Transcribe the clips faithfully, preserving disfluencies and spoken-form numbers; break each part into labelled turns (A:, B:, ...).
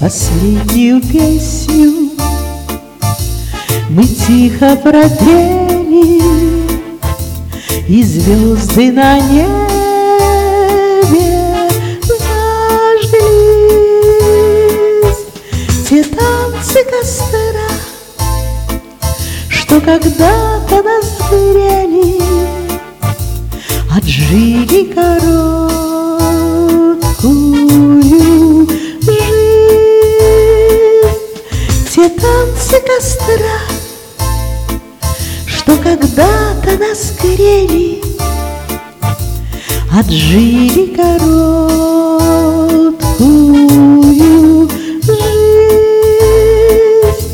A: Последнюю песню мы тихо пропели, и звезды на небе зажглись. Те танцы костра, что когда-то нас грели, отжили короткую жизнь. Те танцы костра, что когда-то нас грели, отжили короткую жизнь.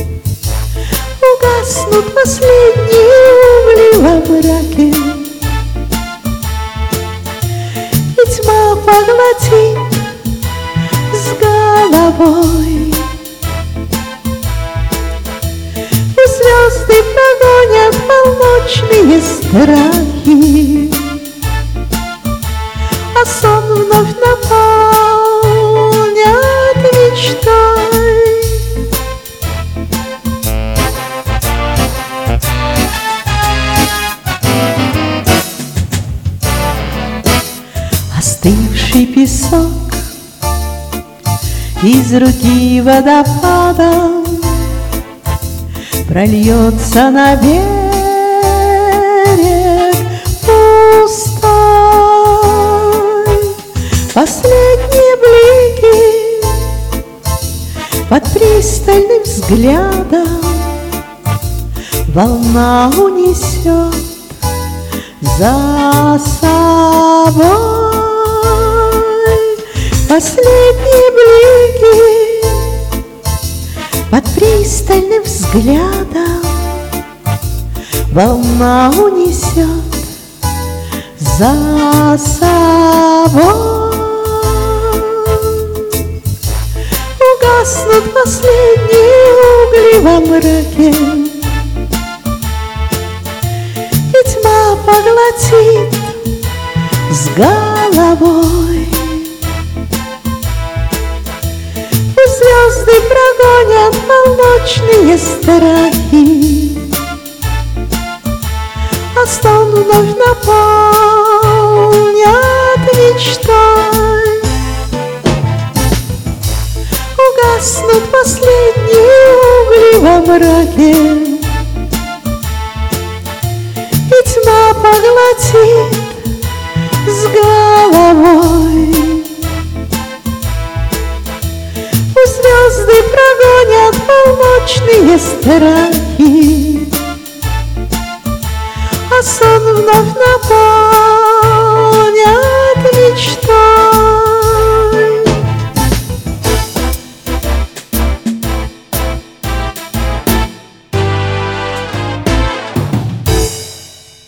A: Угаснут последние угли во мраке, и тьма поглотит с головой. И звезды прогонят полночные страхи, а сон вновь наполнят мечтой. Остывший песок из руки водопада прольется на берег пустой. Последние блики под пристальным взглядом волна унесет за собой. Последние блики под пристальным взглядом волна унесет за собой. Угаснут последние угли во мраке, и тьма поглотит с головой. Звезды прогонят полночные страхи, а сон вновь наполнят мечтой. Угаснут последние угли во мраке, и тьма поглотит с головой. Звезды прогонят полночные страхи, а сон вновь наполнят мечтой.